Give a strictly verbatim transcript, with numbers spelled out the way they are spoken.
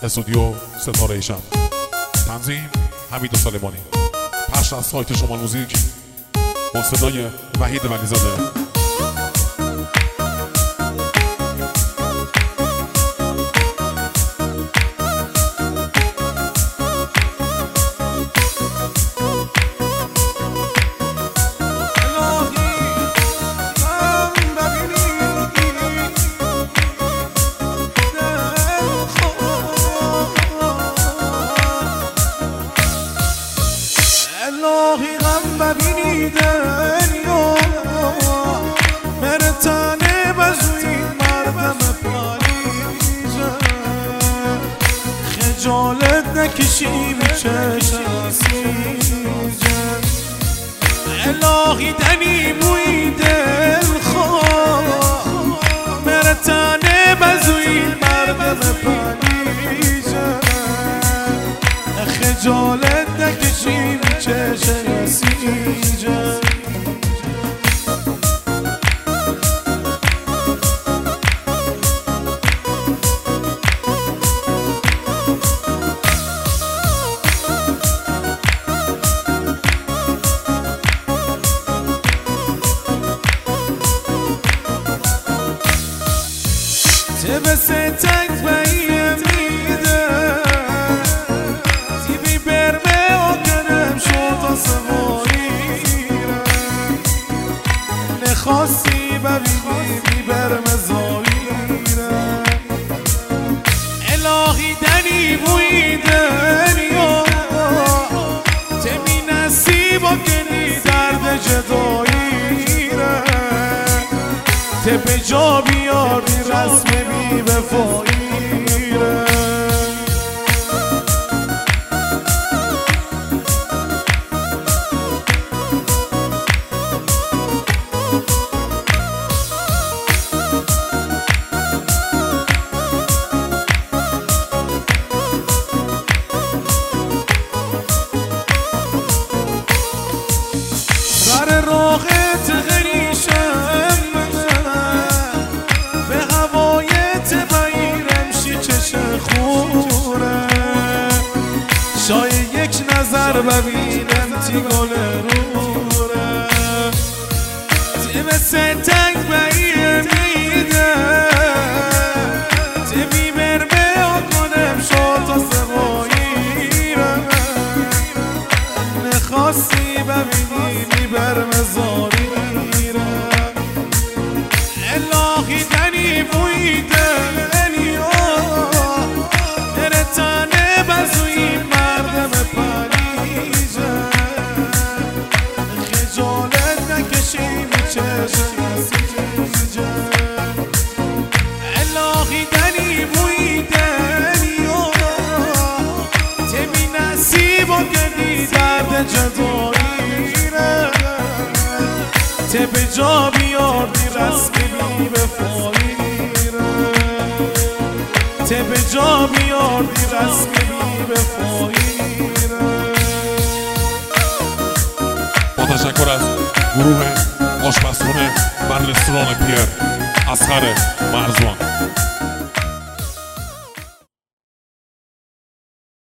استودیو ستاره شب. تنظیم حمید سلیمانی. پخش از سایت شمال موزیک با صدای وحید ولیزاده. الهی غم ببینی دنیا مرتانه بزوی مردم پالیزه خجالت نکشی به چشم سیزه الهی دنی بوی دل خواه مرتانه بزوی مردم پالیزه خجالت نکشی به چشم سیزه تبه ستنگ بایه میده تیبی برمه و کنم شوتا سواییره نخواستی ببینی بی برمه زاییره الهی دنی بوی دنیا تمی نصیب و کنی درد جداییره تبه جا بیاری رسم بی وفاییره سر راقت غریشم به هوایت بایرم شی چش خوره شای یک نظر ببینم تی گل روره تی مثل تنگ بایه میده تی بیمر بیا کنم شاتا سواییرم نخواستی ببینی میبرم زاریره الهی دنی بوی دنیا نرتانه بزوی مردم پریزه خجالت نکشی به چشم سیزه الهی دنی بوی دنیا تمی نصیب و گدی درد جداییره تبه جا بیاردی رسمی بی وفاییره تبه جا بیاردی رسمی بی وفاییره. با تشکر از گروه آشپزخونه و رستوران پیر اصغر مرزوان.